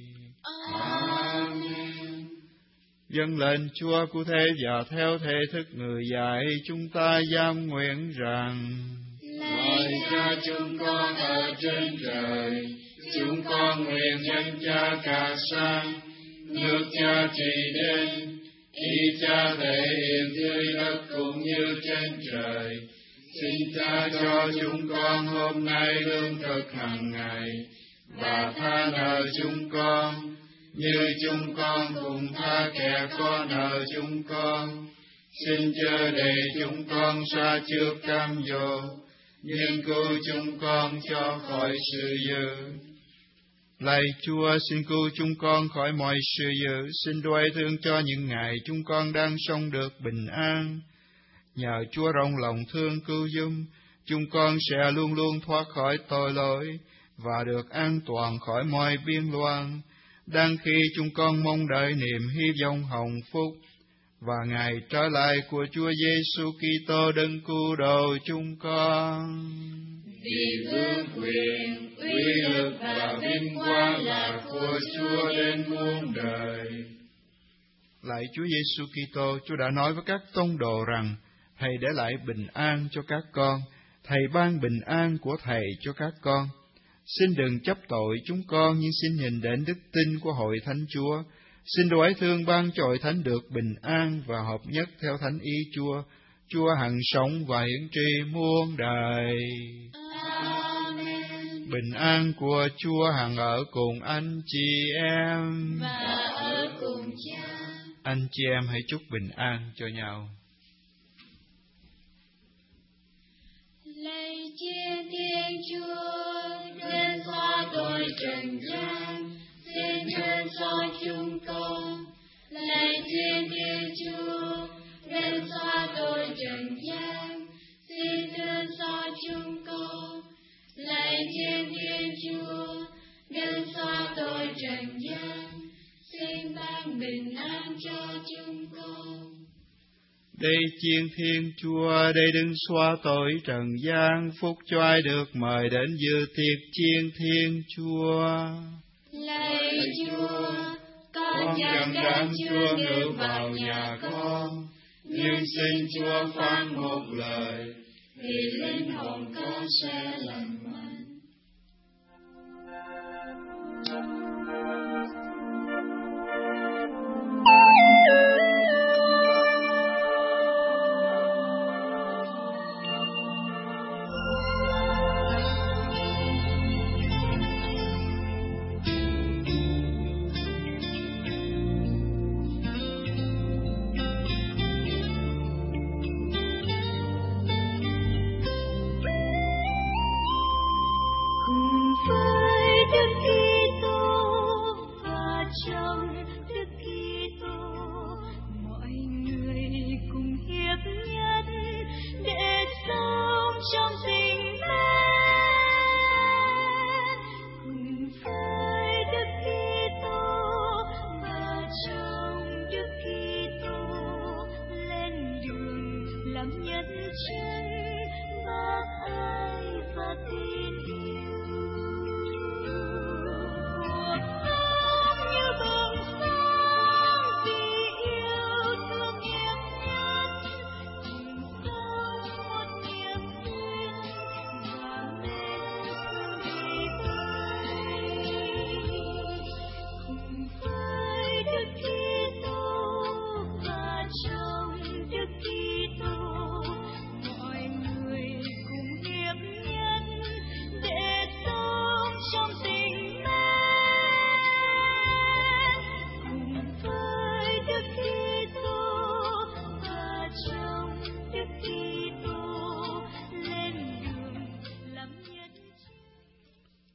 Amen. Dâng lên Chúa cụ thể và theo thể thức người dạy, chúng ta giam nguyện rằng: Lạy Cha chúng con ở trên trời, chúng con nguyện danh Cha cả sang, nước Cha trị đến, ý Cha thể hiện dưới đất cũng như trên trời. Xin Cha cho chúng con hôm nay lương thực hàng ngày, và tha nợ chúng con, như chúng con cũng tha kẻ có nợ chúng con. Xin chớ để chúng con sa trước cam dỗ, nhưng cứu chúng con cho khỏi sự dữ. Lạy Chúa, xin cứu chúng con khỏi mọi sự dữ, xin đoái thương cho những ngày chúng con đang sống được bình an. Nhờ Chúa rộng lòng thương cứu giúp, chúng con sẽ luôn luôn thoát khỏi tội lỗi và được an toàn khỏi mọi biên loạn, đang khi chúng con mong đợi niềm hy vọng hồng phúc và ngày trở lại của Chúa Giêsu Kitô đấng cứu độ chúng con. Vì vương quyền, uy lực và vinh quang là của Chúa đến muôn đời. Lạy Chúa Giêsu Kitô, Chúa đã nói với các tông đồ rằng Thầy để lại bình an cho các con, Thầy ban bình an của Thầy cho các con. Xin đừng chấp tội chúng con, nhưng xin nhìn đến đức tin của hội thánh Chúa. Xin đoái thương ban cho hội thánh được bình an và hợp nhất theo thánh ý Chúa. Chúa hằng sống và hiển tri muôn đời. Amen. Bình an của Chúa hằng ở cùng anh chị em. Và ở cùng Cha. Anh chị em hãy chúc bình an cho nhau. Lạy Thiên Thiên Chúa, đến xóa tội trần gian, xin đến xóa chúng con. Lạy Thiên Thiên Chúa, đến xóa tội trần gian, xin đến xóa chúng con. Lạy Thiên Thiên Chúa, đến xóa tội trần gian, xin ban bình an cho chúng con. Đây chiên Thiên Chúa, đây đừng xóa tội trần gian, phúc cho ai được mời đến dự tiệc chiên Thiên Chúa. Lạy Chúa, con Con chẳng chẳng đáng đáng chưa Chúa ngự ngự vào vào nhà nhà con, con, nhưng xin Chúa phán một lời, thì linh hồn con sẽ lành mạnh.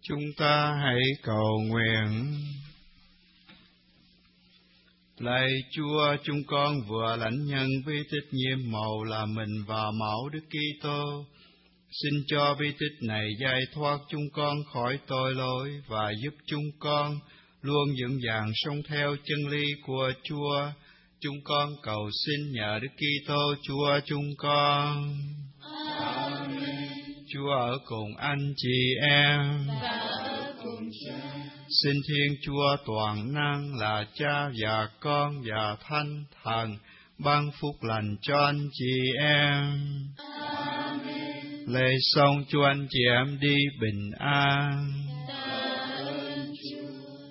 Chúng ta hãy cầu nguyện. Lạy Chúa, chúng con vừa lãnh nhận bí tích nhiệm màu là mình và máu Đức Kitô. Xin cho bí tích này giải thoát chúng con khỏi tội lỗi và giúp chúng con luôn vững vàng sống theo chân lý của Chúa. Chúng con cầu xin nhờ Đức Kitô Chúa chúng con. Amen. Chúa ở cùng anh chị em. Và ở cùng Cha. Xin Thiên Chúa toàn năng là Cha và Con và Thánh Thần ban phúc lành cho anh chị em. Amen. Lễ xong cho anh chị em đi bình an. Tạ ơn Chúa.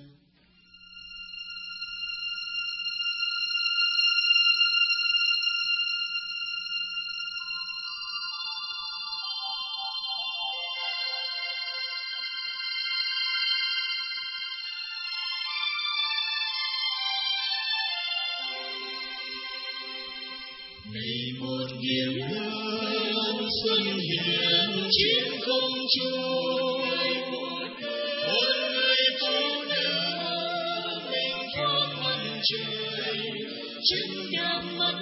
Này một điểm lớn xuân hiện trên không trung, một người phụ nữ mình thoát mặt trời, chân đạp mặt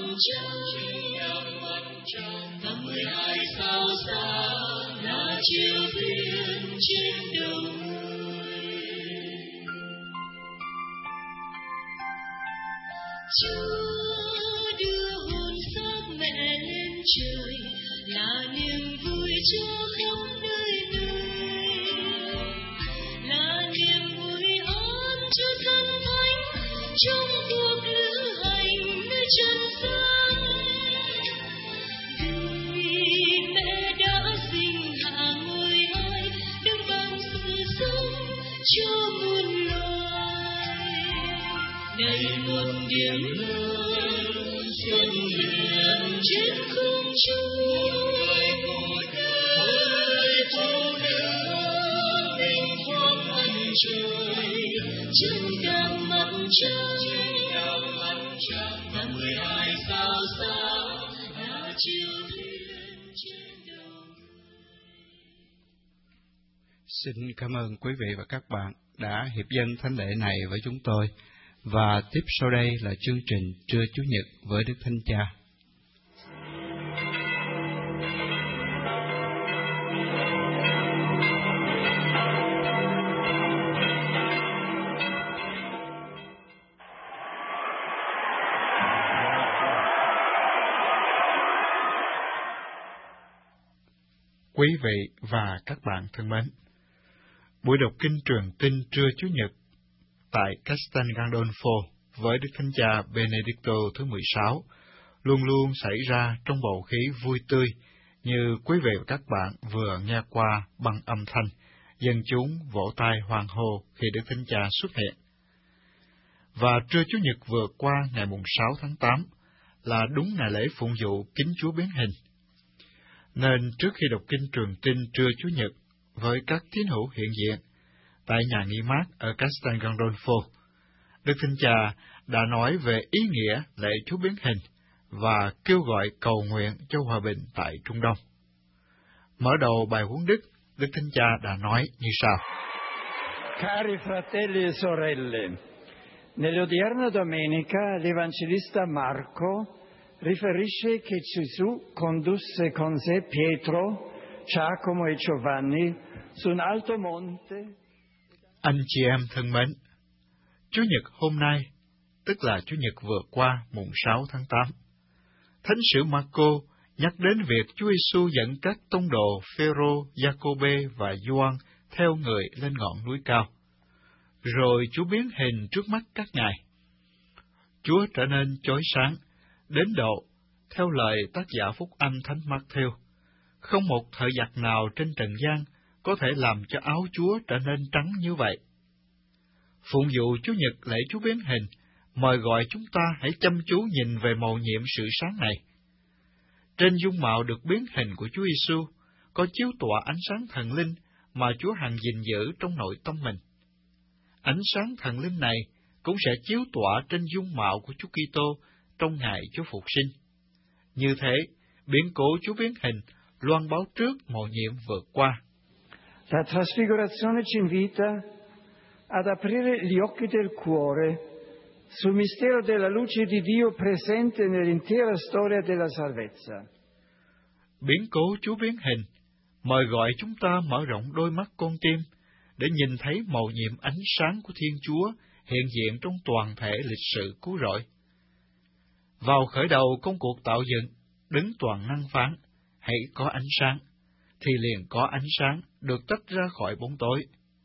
trăng, và mười hai sao sáng là chiều thiên trên đầu người. Chúa đưa hồn xác mẹ lên trời là niềm vui cho khắp nơi nơi, là niềm vui an cho dân thánh trong cuộc lữ hành nơi trần gian. Vì mẹ đã sinh hạ ngôi ai đấng ban sự sống cho muôn loài. Đây một điểm lớn xuân hiện trên không trung, một người phụ nữ mình thoát mặt trời, chân đạp mặt trăng, và mười hai sao sáng là chiều thiên trên đầu người. Xin cảm ơn quý vị và các bạn đã hiệp dân thánh lễ này với chúng tôi. Và tiếp sau đây là chương trình Trưa Chủ nhật với Đức Thánh Cha. Quý vị và các bạn thân mến, buổi đọc kinh truyền tin Trưa Chủ nhật tại Castel Gandolfo với Đức Thánh Cha Benedicto thứ mười sáu luôn luôn xảy ra trong bầu khí vui tươi, như quý vị và các bạn vừa nghe qua bằng âm thanh dân chúng vỗ tay hoan hô khi Đức Thánh Cha xuất hiện. Và trưa Chủ nhật vừa qua ngày mùng sáu tháng tám là đúng ngày lễ phụng vụ Kính Chúa Biến Hình. Nên trước khi đọc kinh truyền tin trưa Chủ nhật với các tín hữu hiện diện tại nhà nghỉ mát ở Castel Gandolfo, Đức Thánh Cha đã nói về ý nghĩa lễ Chúa Biến Hình và kêu gọi cầu nguyện cho hòa bình tại Trung Đông. Mở đầu bài huấn đức, Đức Thánh Cha đã nói như sau: Cari fratelli e sorelle, nell'odierna domenica l'Evangelista Marco riferisce che Gesù condusse con sé Pietro, Giacomo e Giovanni su un alto monte. Anh chị em thân mến, Chủ nhật hôm nay, tức là Chủ nhật vừa qua mùng sáu tháng tám, Thánh sử Marco nhắc đến việc Chúa Giêsu dẫn các tông đồ Phêrô, Giacôbê và Gioan theo người lên ngọn núi cao. Rồi Chúa biến hình trước mắt các ngài. Chúa trở nên chói sáng, đến độ, theo lời tác giả Phúc Âm Thánh Mác-thêu, không một thợ giặt nào trên trần gian có thể làm cho áo Chúa trở nên trắng như vậy. Phụng vụ Chủ nhật lễ Chúa Biến Hình mời gọi chúng ta hãy chăm chú nhìn về mầu nhiệm sự sáng này. Trên dung mạo được biến hình của Chúa Giêsu có chiếu tỏa ánh sáng thần linh mà Chúa hằng gìn giữ trong nội tâm mình. Ánh sáng thần linh này cũng sẽ chiếu tỏa trên dung mạo của Chúa Kitô trong ngày Chúa phục sinh. Như thế, biến cố Chúa Biến Hình loan báo trước mầu nhiệm vượt qua. La trasfigurazione ci invita ad aprire gli occhi del cuore sul mistero della luce di Dio presente nell'intera storia della salvezza. Biến cố Chúa biến hình mời gọi chúng ta mở rộng đôi mắt con tim để nhìn thấy mầu nhiệm ánh sáng của Thiên Chúa hiện diện trong toàn thể lịch sử cứu rỗi. Vào khởi đầu công cuộc tạo dựng, đứng toàn năng phán, hãy có ánh sáng, thì liền có ánh sáng được tách ra khỏi bóng tối.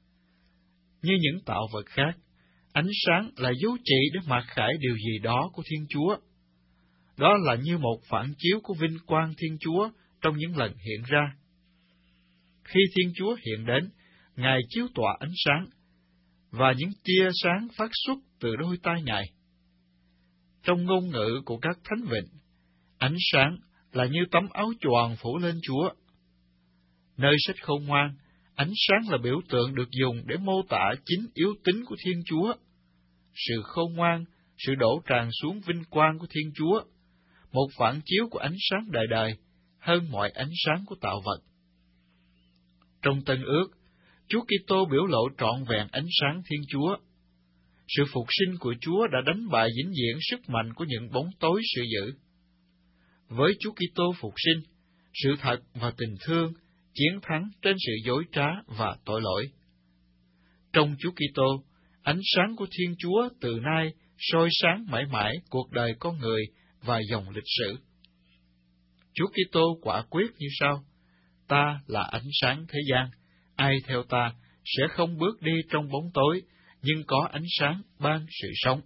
Như những tạo vật khác, ánh sáng là dấu chỉ để mặc khải điều gì đó của Thiên Chúa. Đó là như một phản chiếu của vinh quang Thiên Chúa trong những lần hiện ra. Khi Thiên Chúa hiện đến, Ngài chiếu tỏa ánh sáng, và những tia sáng phát xuất từ đôi tai Ngài. Trong ngôn ngữ của các thánh vịnh, ánh sáng là như tấm áo choàng phủ lên Chúa. Nơi sách Khôn Ngoan, ánh sáng là biểu tượng được dùng để mô tả chính yếu tính của Thiên Chúa, sự khôn ngoan, sự đổ tràn xuống vinh quang của Thiên Chúa, một phản chiếu của ánh sáng đời đời hơn mọi ánh sáng của tạo vật. Trong Tân Ước, Chúa Kitô biểu lộ trọn vẹn ánh sáng Thiên Chúa. Sự phục sinh của Chúa đã đánh bại vĩnh viễn sức mạnh của những bóng tối sự dữ. Với Chúa Kitô phục sinh, sự thật và tình thương chiến thắng trên sự dối trá và tội lỗi. Trong Chúa Kitô, ánh sáng của Thiên Chúa từ nay soi sáng mãi mãi cuộc đời con người và dòng lịch sử. Chúa Kitô quả quyết như sau: Ta là ánh sáng thế gian, ai theo ta sẽ không bước đi trong bóng tối, nhưng có ánh sáng ban sự sống.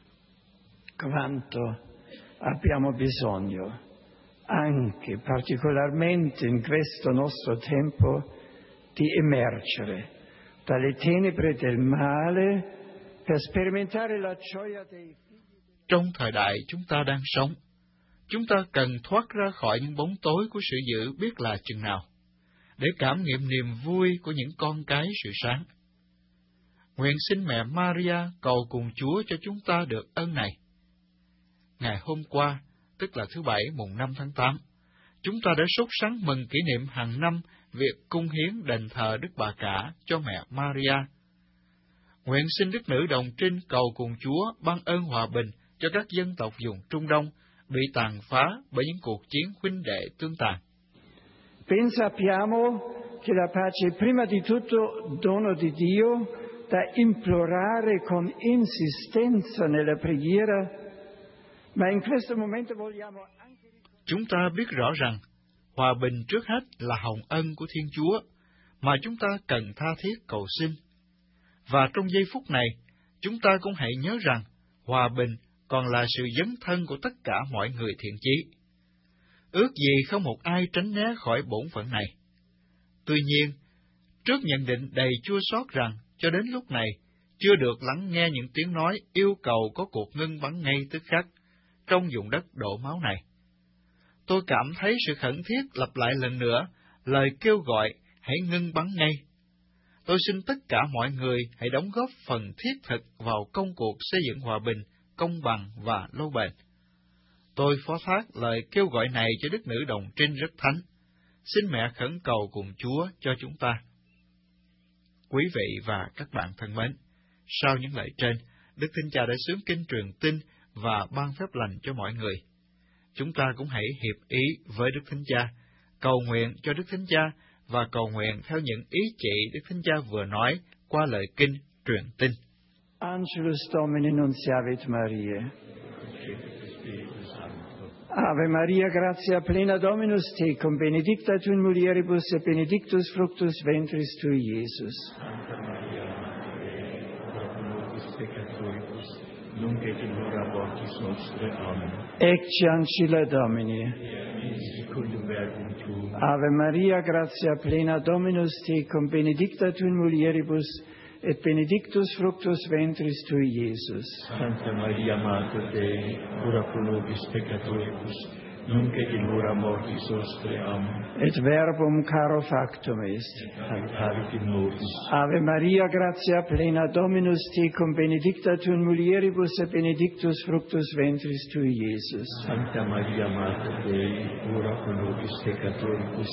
Quanto abbiamo bisogno, anche particolarmente in questo nostro tempo, di emergere dalle tenebre del male per sperimentare la gioia dei figli. Trong thời đại chúng ta đang sống, chúng ta cần thoát ra khỏi những bóng tối của sự dữ biết là chừng nào, để cảm nghiệm niềm vui của những con cái sự sáng. Nguyện xin mẹ Maria cầu cùng Chúa cho chúng ta được ơn này. Ngày hôm qua, tức là thứ Bảy mùng năm tháng tám, chúng ta đã sốt sắng mừng kỷ niệm hàng năm việc cung hiến đền thờ Đức Bà Cả cho mẹ Maria. Nguyện xin Đức Nữ Đồng Trinh cầu cùng Chúa ban ơn hòa bình cho các dân tộc vùng Trung Đông bị tàn phá bởi những cuộc chiến huynh đệ tương tàn. Ben sappiamo che la pace prima di tutto dono di Dio da implorare con insistenza nella preghiera, ma in questo momento vogliamo anche... Chúng ta biết rõ rằng hòa bình trước hết là hồng ân của Thiên Chúa mà chúng ta cần tha thiết cầu xin. Và trong giây phút này, chúng ta cũng hãy nhớ rằng hòa bình còn là sự dấn thân của tất cả mọi người thiện chí. Ước gì không một ai tránh né khỏi bổn phận này. Tuy nhiên, trước nhận định đầy chua xót rằng cho đến lúc này chưa được lắng nghe những tiếng nói yêu cầu có cuộc ngưng bắn ngay tức khắc trong vùng đất đổ máu này, tôi cảm thấy sự khẩn thiết lặp lại lần nữa lời kêu gọi hãy ngưng bắn ngay. Tôi xin tất cả mọi người hãy đóng góp phần thiết thực vào công cuộc xây dựng hòa bình, công bằng và lâu bền. Tôi phó thác lời kêu gọi này cho Đức Nữ Đồng Trinh rất thánh. Xin mẹ khẩn cầu cùng Chúa cho chúng ta. Quý vị và các bạn thân mến, sau những lời trên, Đức Thánh Cha đã xướng kinh truyền tin và ban phép lành cho mọi người. Chúng ta cũng hãy hiệp ý với Đức Thánh Cha, cầu nguyện cho Đức Thánh Cha và cầu nguyện theo những ý chỉ Đức Thánh Cha vừa nói qua lời kinh truyền tin. Angelus Domini nunciavit Mariae. Ave Maria, gratia plena Dominus tecum, benedicta tu in mulieribus et benedictus fructus ventris tui, Iesus. Santa Maria, Mater, ora pro nobis peccatoribus, nunc et in hora mortis nostre. Amen. Ecce ancilla Domini. Secundum verbum tuum. Ave Maria, gratia plena Dominus tecum, benedicta tu in mulieribus et benedictus fructus ventris tui, Iesus. Santa Maria, Mater Dei, ora pro nobis peccatoribus, nunc et in hora mortis nostre. Amen. Et verbum caro factum est. Habitavit in nobis. Ave Maria, gratia plena Dominus tecum, benedicta tu in mulieribus et benedictus fructus ventris tui, Iesus. Santa Maria, Mater Dei, ora pro nobis peccatoribus,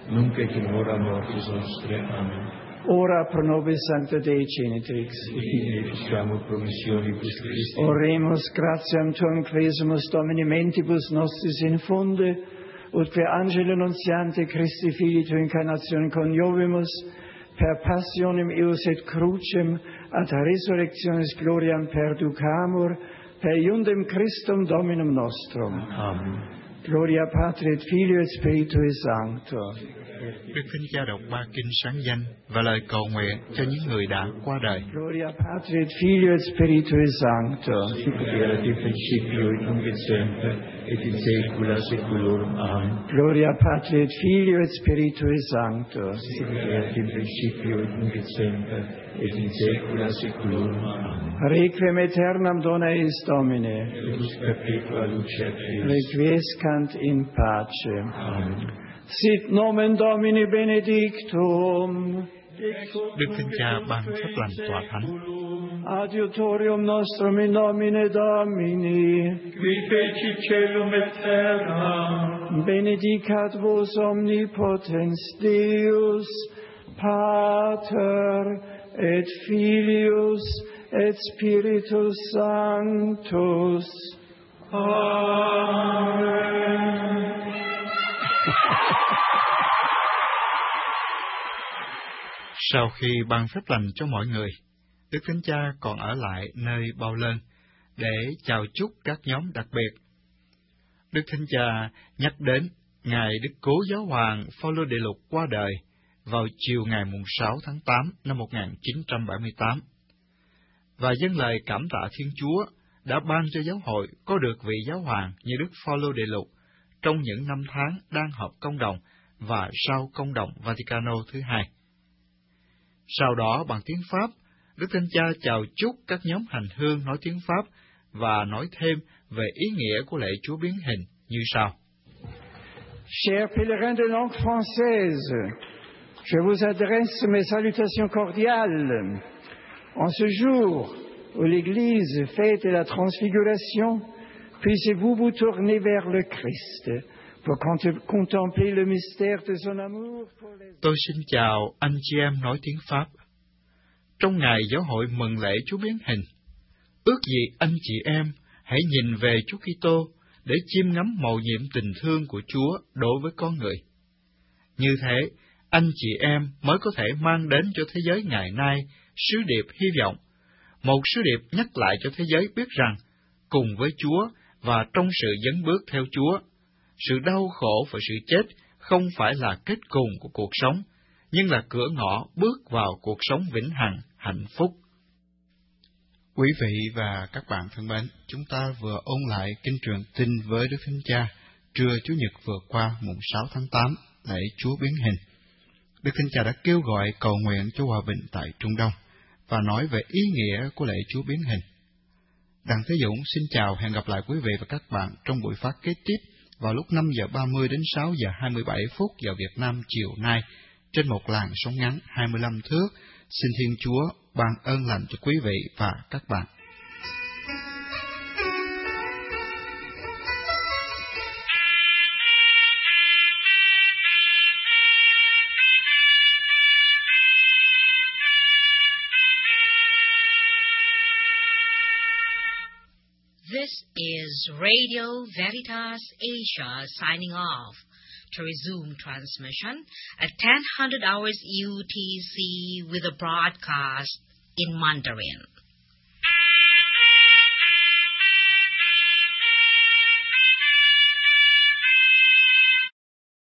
nunc et in hora mortis nostre. Amen. Ora pro nobis Sancta Dei Genitrix, Et in efficiamo promissionibus Christi. oremus gratiam tuam quesumus Domini mentibus nostris infunde, ut per angelo nuntiante Christi Filii tu incarnatione coniovimus, per passionem eius et crucem ad resurrectionis gloriam perducamur, per iundem Christum Dominum nostrum. Amen. Gloria Patri et Filio et Spiritui Sancto. Đức Thánh Cha đọc ba kinh sáng danh và lời cầu nguyện cho những người đã qua đời. Gloria Patri et Filio et Spiritui Sancto. Sic erat in principio et nunc et semper et in saecula saeculorum. Amen. Gloria Patri et Filio et Spiritui Sancto. Sic erat in principio et nunc et semper et in saecula saeculorum. Amen. Requiem aeternam dona eis Domine. Et lux perpetua lucet eius. Requiescant in pace. Amen. Sit nomen Domini benedictum. Đức Thánh Cha ban phép lành tòa thánh. Adiutorium nostrum in nomine Domini. Qui feci celum et terra. Benedicat vos omnipotens Deus, Pater et Filius et Spiritus Sanctus. Amen. Sau khi ban phép lành cho mọi người, Đức Thánh Cha còn ở lại nơi Bao Lơn để chào chúc các nhóm đặc biệt. Đức Thánh Cha nhắc đến ngày Đức Cố Giáo hoàng Phaolô Đệ Lục qua đời vào chiều ngày sáu tháng tám năm một nghìn chín trăm bảy mươi tám, và dâng lời cảm tạ Thiên Chúa đã ban cho giáo hội có được vị giáo hoàng như Đức Phaolô Đệ Lục trong những năm tháng đang họp công đồng và sau công đồng Vaticano thứ hai. Sau đó bằng tiếng Pháp, Đức Thánh Cha chào chúc các nhóm hành hương nói tiếng Pháp và nói thêm về ý nghĩa của lễ Chúa biến hình như sau. Chers pèlerins de langue française, je vous adresse mes salutations cordiales. En ce jour où l'Église fête la transfiguration, puissiez-vous vous tourner vers le Christ pour contempler le mystère de son amour pour les... Tôi xin chào anh chị em nói tiếng Pháp. Trong ngày giáo hội mừng lễ Chúa biến hình, ước gì anh chị em hãy nhìn về Chúa Kitô để chiêm ngắm mầu nhiệm tình thương của Chúa đối với con người. Như thế, anh chị em mới có thể mang đến cho thế giới ngày nay sứ điệp hy vọng, một sứ điệp nhắc lại cho thế giới biết rằng, cùng với Chúa và trong sự dấn bước theo Chúa, sự đau khổ và sự chết không phải là kết cùng của cuộc sống, nhưng là cửa ngõ bước vào cuộc sống vĩnh hằng, hạnh phúc. Quý vị và các bạn thân mến, chúng ta vừa ôn lại kinh truyền tin với Đức Thánh Cha trưa Chủ nhật vừa qua mùng sáu tháng tám, lễ Chúa biến hình. Đức Thánh Cha đã kêu gọi cầu nguyện cho hòa bình tại Trung Đông và nói về ý nghĩa của lễ Chúa biến hình. Đặng Thế Dũng xin chào, hẹn gặp lại quý vị và các bạn trong buổi phát kế tiếp vào lúc năm giờ ba mươi đến sáu giờ hai mươi bảy phút giờ Việt Nam chiều nay trên một làn sóng ngắn hai mươi lăm thước. Xin Thiên Chúa ban ơn lành cho quý vị và các bạn. This is Radio Veritas Asia signing off. To resume transmission at ten hundred hours U T C with a broadcast in Mandarin.